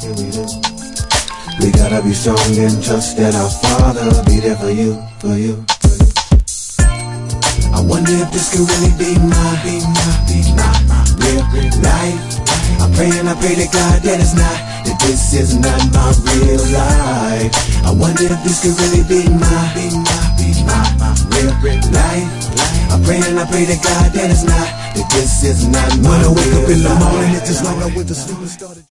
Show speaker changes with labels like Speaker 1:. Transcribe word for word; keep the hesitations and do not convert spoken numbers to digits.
Speaker 1: We gotta be strong and trust that our Father will be there for you, for you. I wonder if this could really be my, be my, be my, my real, real life. I pray and I pray to God that it's not, that this is not my real life. I wonder if this could really be my, be my, be my, my real, real life. I pray and I pray to God that it's not, that this is not my real life. When I wake up in the morning, it's just like I went to sleep and started.